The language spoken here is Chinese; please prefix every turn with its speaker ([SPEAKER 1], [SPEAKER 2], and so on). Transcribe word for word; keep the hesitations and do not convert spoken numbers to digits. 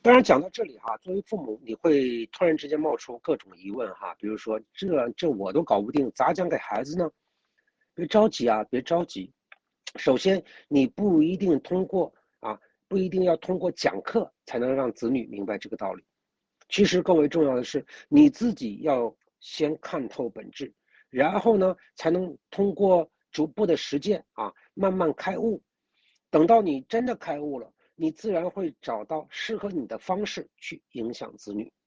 [SPEAKER 1] 当然讲到这里哈，作为父母，你会突然之间冒出各种疑问哈，比如说这这我都搞不定，咋讲给孩子呢？别着急啊，别着急。首先，你不一定通过啊，不一定要通过讲课才能让子女明白这个道理。其实更为重要的是，你自己要先看透本质，然后呢，才能通过逐步的实践啊，慢慢开悟。等到你真的开悟了，你自然会找到适合你的方式去影响子女。